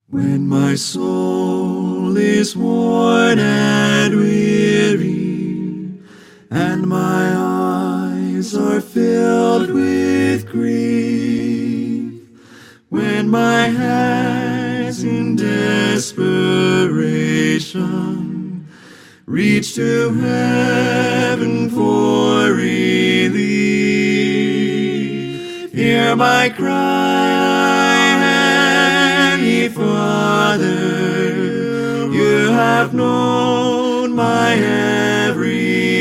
When my soul is worn and weary, and my eyes are filled with grief, when my hands in desperation reach to heaven for relief, hear my cry, Heavenly Father. You have known my every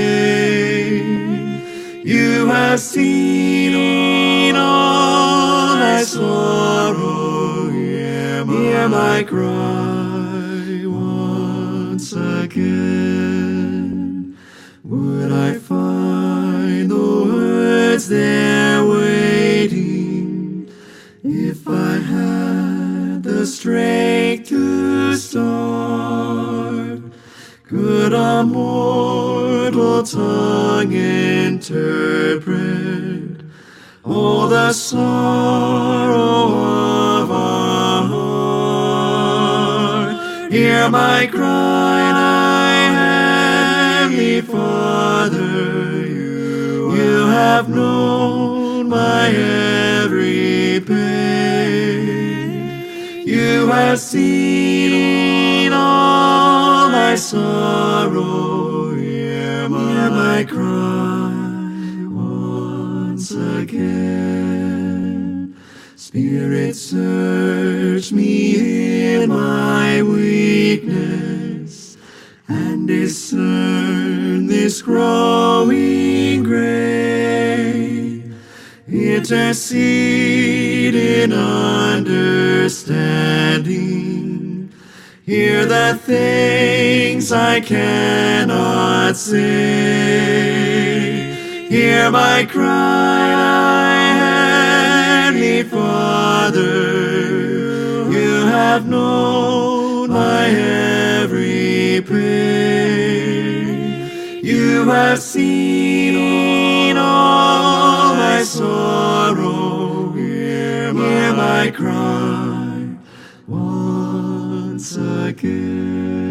pain. You have seen all my sorrow. Hear my cry once again. Would I find the words there waiting if I had the strength to start? Could a mortal tongue interpret all the sorrow of a heart? Hear my cry, Heavenly Father. You have known my every pain. You have seen all my sorrow. Hear my cry once again. Spirit, search me in my weakness and discern this growing gray. Intercede in understanding. Hear the things I cannot say. Hear my cry, Heavenly Father. You have known my every pain. You have seen all my sorrow. Hear my cry once again.